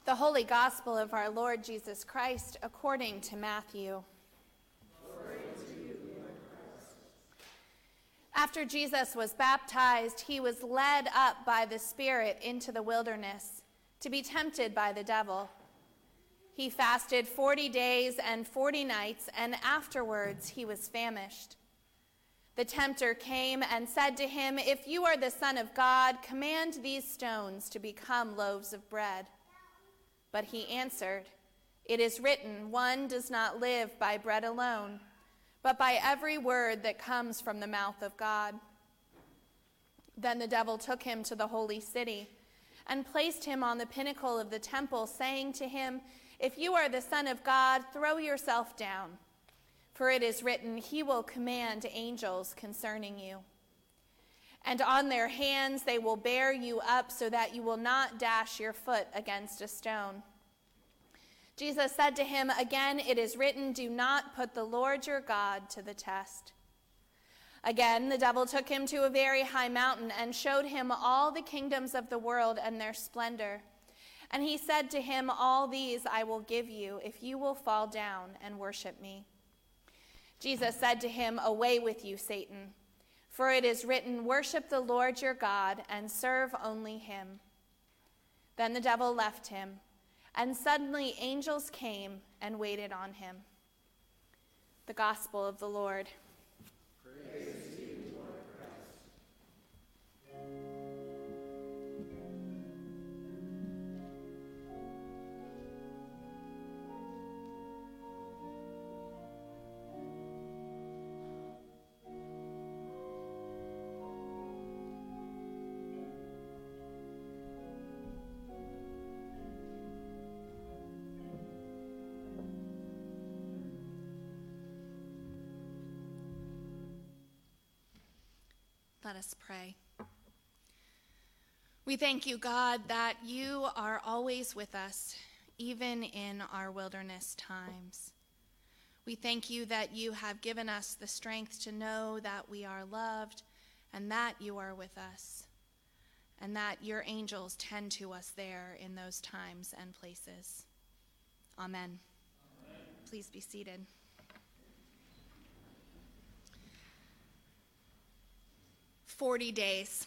The Holy Gospel of our Lord Jesus Christ according to Matthew. Glory to you, Lord Christ. After Jesus was baptized, he was led up by the Spirit into the wilderness to be tempted by the devil. He fasted 40 days and 40 nights, and afterwards he was famished. The tempter came and said to him, "If you are the Son of God, command these stones to become loaves of bread." But he answered, "It is written, one does not live by bread alone, but by every word that comes from the mouth of God." Then the devil took him to the holy city and placed him on the pinnacle of the temple, saying to him, "If you are the Son of God, throw yourself down. For it is written, he will command angels concerning you. And on their hands they will bear you up so that you will not dash your foot against a stone." Jesus said to him, "Again it is written, do not put the Lord your God to the test." Again the devil took him to a very high mountain and showed him all the kingdoms of the world and their splendor. And he said to him, "All these I will give you if you will fall down and worship me." Jesus said to him, "Away with you, Satan. For it is written, worship the Lord your God and serve only him." Then the devil left him, and suddenly angels came and waited on him. The Gospel of the Lord. Praise to you, Lord Christ. Let us pray. We thank you, God, that you are always with us, even in our wilderness times. We thank you that you have given us the strength to know that we are loved and that you are with us, and that your angels tend to us there in those times and places. Amen. Amen. Please be seated. "40 days.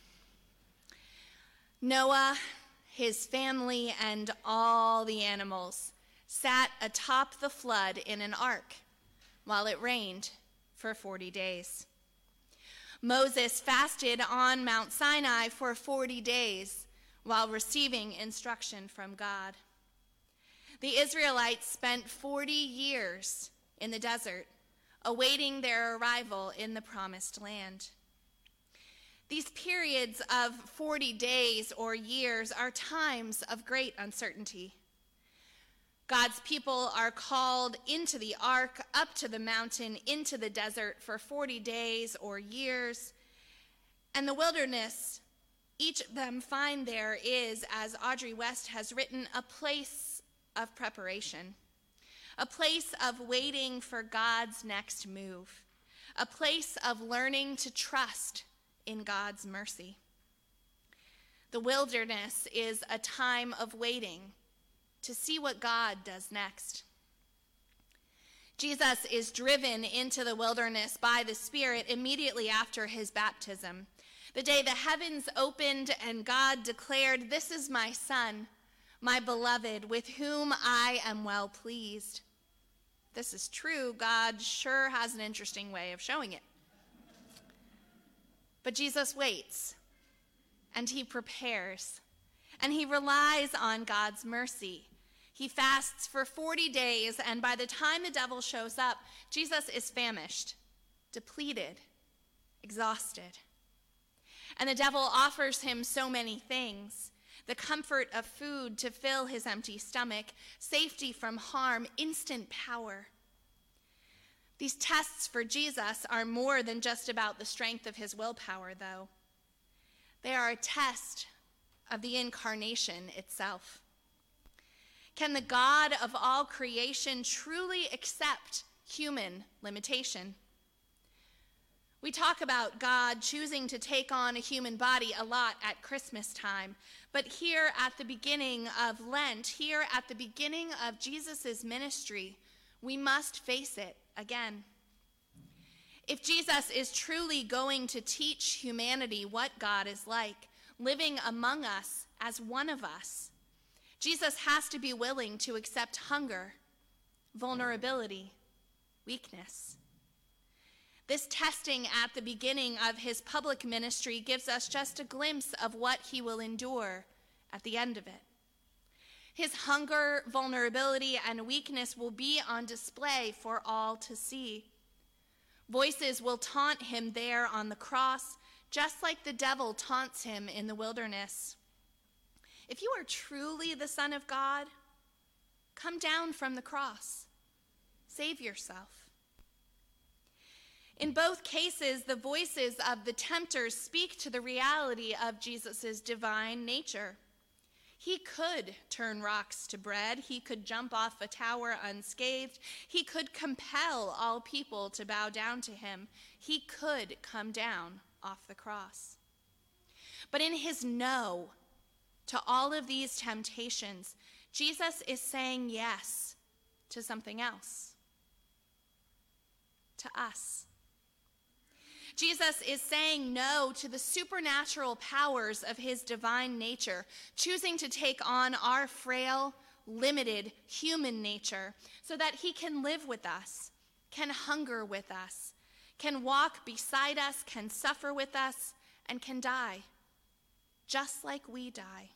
Noah, his family, and all the animals sat atop the flood in an ark while it rained for 40 days. Moses fasted on Mount Sinai for 40 days while receiving instruction from God. The Israelites spent 40 years in the desert, awaiting their arrival in the promised land. These periods of 40 days or years are times of great uncertainty. God's people are called into the ark, up to the mountain, into the desert for 40 days or years. And the wilderness, each of them find there is, as Audrey West has written, a place of preparation, a place of waiting for God's next move, a place of learning to trust in God's mercy. The wilderness is a time of waiting to see what God does next. Jesus is driven into the wilderness by the Spirit immediately after his baptism, the day the heavens opened and God declared, "This is my Son, my beloved, with whom I am well pleased." This is true. God sure has an interesting way of showing it. But Jesus waits, and he prepares, and he relies on God's mercy. He fasts for 40 days, and by the time the devil shows up, Jesus is famished, depleted, exhausted. And the devil offers him so many things: the comfort of food to fill his empty stomach, safety from harm, instant power. These tests for Jesus are more than just about the strength of his willpower, though. They are a test of the incarnation itself. Can the God of all creation truly accept human limitation? We talk about God choosing to take on a human body a lot at Christmas time, but here at the beginning of Lent, here at the beginning of Jesus' ministry, we must face it again. If Jesus is truly going to teach humanity what God is like, living among us as one of us, Jesus has to be willing to accept hunger, vulnerability, weakness. This testing at the beginning of his public ministry gives us just a glimpse of what he will endure at the end of it. His hunger, vulnerability, and weakness will be on display for all to see. Voices will taunt him there on the cross, just like the devil taunts him in the wilderness. If you are truly the Son of God, come down from the cross. Save yourself. In both cases, the voices of the tempters speak to the reality of Jesus' divine nature. He could turn rocks to bread. He could jump off a tower unscathed. He could compel all people to bow down to him. He could come down off the cross. But in his no to all of these temptations, Jesus is saying yes to something else, to us. Jesus is saying no to the supernatural powers of his divine nature, choosing to take on our frail, limited human nature so that he can live with us, can hunger with us, can walk beside us, can suffer with us, and can die, just like we die.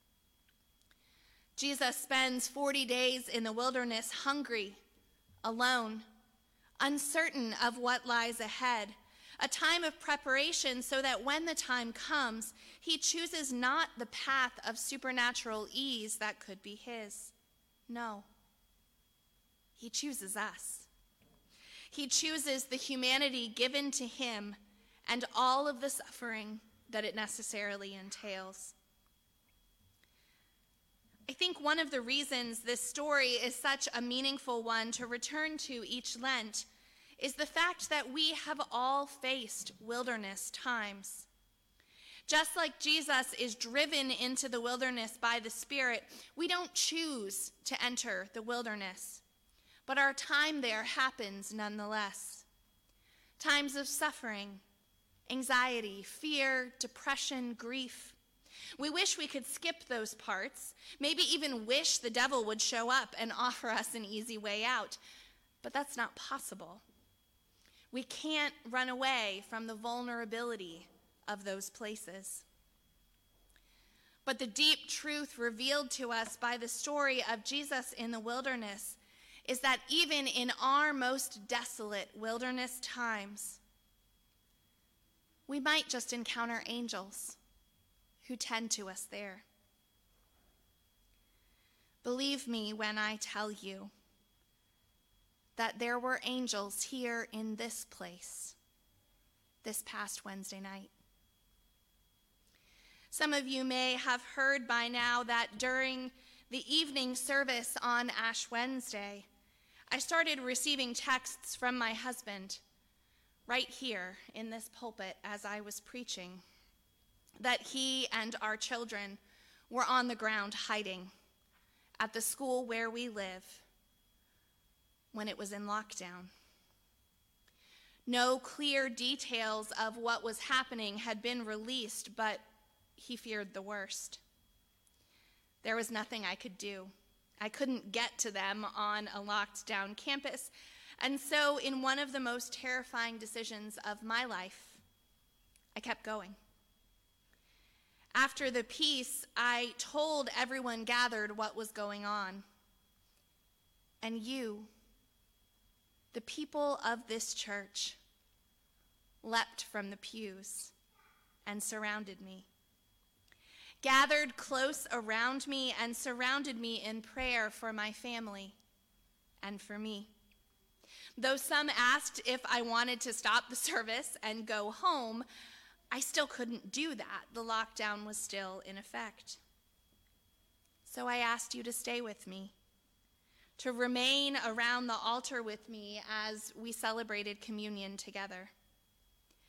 Jesus spends 40 days in the wilderness hungry, alone, uncertain of what lies ahead, a time of preparation so that when the time comes, he chooses not the path of supernatural ease that could be his. No, he chooses us. He chooses the humanity given to him and all of the suffering that it necessarily entails. I think one of the reasons this story is such a meaningful one to return to each Lent is the fact that we have all faced wilderness times. Just like Jesus is driven into the wilderness by the Spirit, we don't choose to enter the wilderness, but our time there happens nonetheless. Times of suffering, anxiety, fear, depression, grief. We wish we could skip those parts, maybe even wish the devil would show up and offer us an easy way out, but that's not possible. We can't run away from the vulnerability of those places. But the deep truth revealed to us by the story of Jesus in the wilderness is that even in our most desolate wilderness times, we might just encounter angels who tend to us there. Believe me when I tell you that there were angels here in this place this past Wednesday night. Some of you may have heard by now that during the evening service on Ash Wednesday, I started receiving texts from my husband right here in this pulpit as I was preaching, that he and our children were on the ground hiding at the school where we live when it was in lockdown. No clear details of what was happening had been released, but he feared the worst. There was nothing I could do. I couldn't get to them on a locked down campus, and so in one of the most terrifying decisions of my life, I kept going. After the peace, I told everyone gathered what was going on. And you, the people of this church, leapt from the pews and surrounded me, gathered close around me and surrounded me in prayer for my family and for me. Though some asked if I wanted to stop the service and go home, I still couldn't do that. The lockdown was still in effect. So I asked you to stay with me, to remain around the altar with me as we celebrated communion together.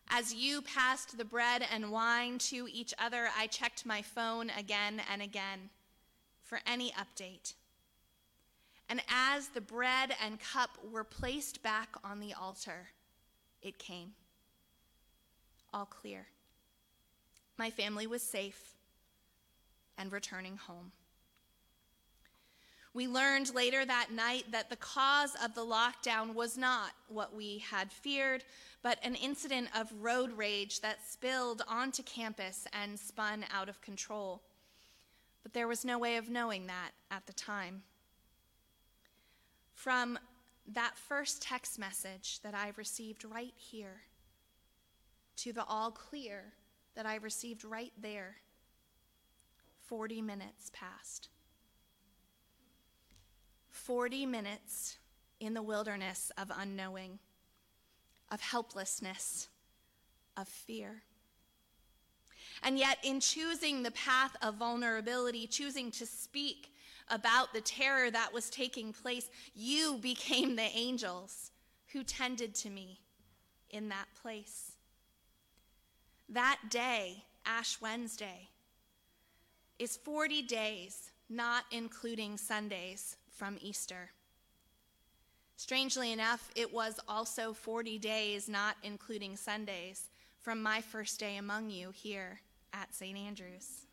As you passed the bread and wine to each other, I checked my phone again and again for any update. And as the bread and cup were placed back on the altar, it came. All clear. My family was safe and returning home. We learned later that night that the cause of the lockdown was not what we had feared, but an incident of road rage that spilled onto campus and spun out of control. But there was no way of knowing that at the time. From that first text message that I received right here to the all clear that I received right there, 40 minutes passed. 40 minutes in the wilderness of unknowing, of helplessness, of fear. And yet, in choosing the path of vulnerability, choosing to speak about the terror that was taking place, you became the angels who tended to me in that place. That day, Ash Wednesday, is 40 days, not including Sundays, from Easter. Strangely enough, it was also 40 days, not including Sundays, from my first day among you here at St. Andrews.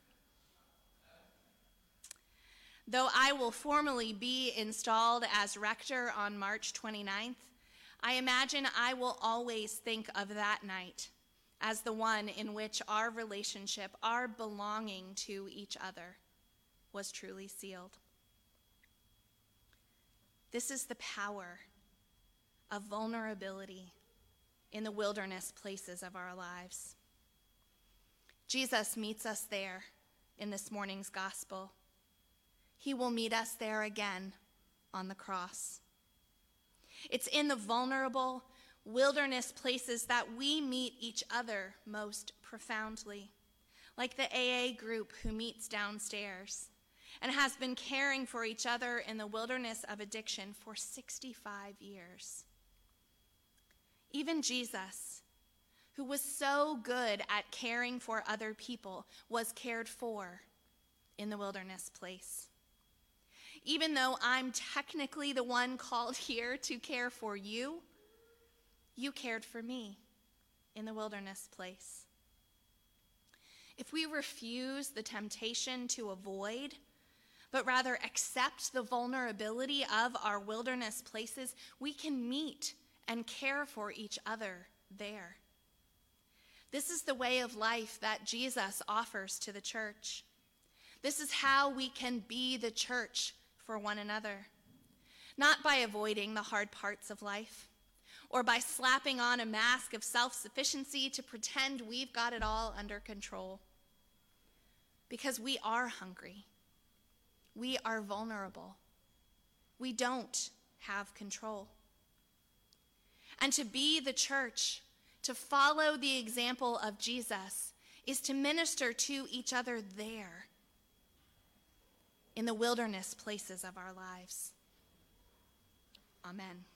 Though I will formally be installed as rector on March 29th, I imagine I will always think of that night as the one in which our relationship, our belonging to each other, was truly sealed. This is the power of vulnerability in the wilderness places of our lives. Jesus meets us there in this morning's gospel. He will meet us there again on the cross. It's in the vulnerable wilderness places that we meet each other most profoundly, like the AA group who meets downstairs and has been caring for each other in the wilderness of addiction for 65 years. Even Jesus, who was so good at caring for other people, was cared for in the wilderness place. Even though I'm technically the one called here to care for you, you cared for me in the wilderness place. If we refuse the temptation to avoid, but rather accept the vulnerability of our wilderness places, we can meet and care for each other there. This is the way of life that Jesus offers to the church. This is how we can be the church for one another, not by avoiding the hard parts of life or by slapping on a mask of self-sufficiency to pretend we've got it all under control. Because we are hungry. We are vulnerable. We don't have control. And to be the church, to follow the example of Jesus, is to minister to each other there, in the wilderness places of our lives. Amen.